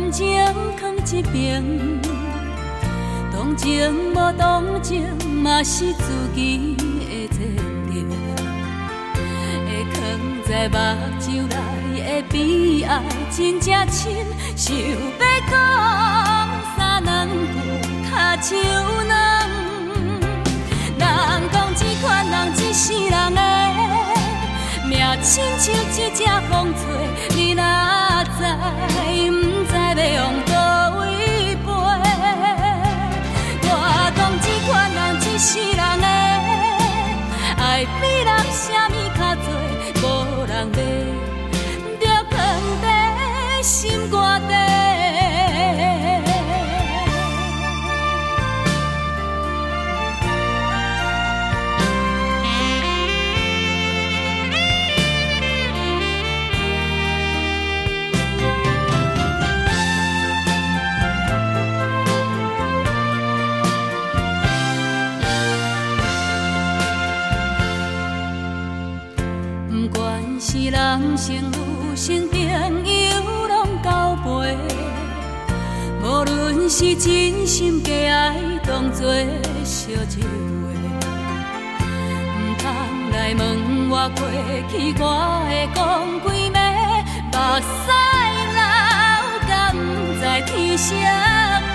感情放一边，同情无同情嘛是自己的责任，会藏在目睭内的悲哀真正深，想要讲三两句脚手软。人讲这款人一世人的命亲像一只风吹，你若知，不知要往倒位飞。我讲这款人一世人的爱比人啥物较多，无人要，就放在心肝底。是人生有成朋友拢交陪，无论是真心假爱，当作烧一回。唔通来问我过去，我会讲几暝，目屎流，敢不知天色